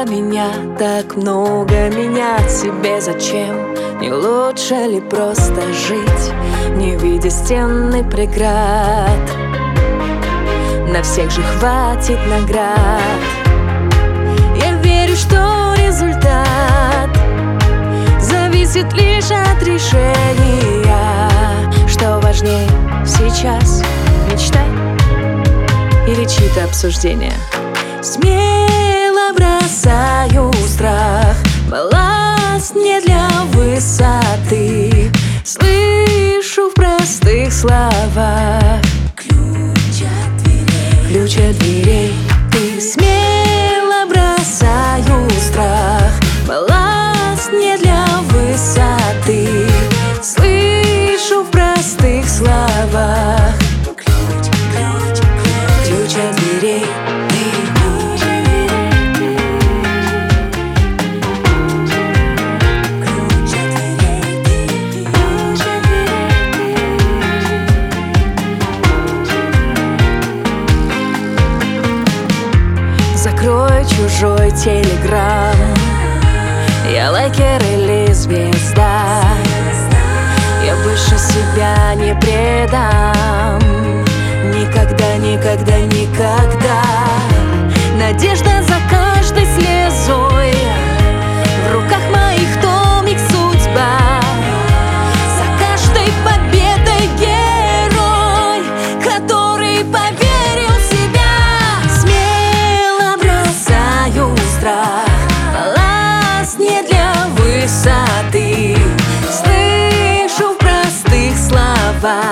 для меня так много менять себе зачем? Не лучше ли просто жить, не видя стен и преград? На всех же хватит наград. Я верю, что результат зависит лишь от решения. Что важнее сейчас, мечта или чьи-то обсуждения? Смело бросаю страх, балласт не для высоты. Слышу в простых словах ключ от дверей. Ты смело бросаю страх, балласт не для высоты. Слышу в простых словах ключ от дверей. Закрой чужой телеграм, я лайкер или звезда. Я больше себя не предам. Никогда, никогда, никогда. Надежда за каждой слезой, в руках моих томик судьба. За каждой победой герой, который поверил в себя. Смело бросаю страх, балласт не для высоты. Слышу в простых словах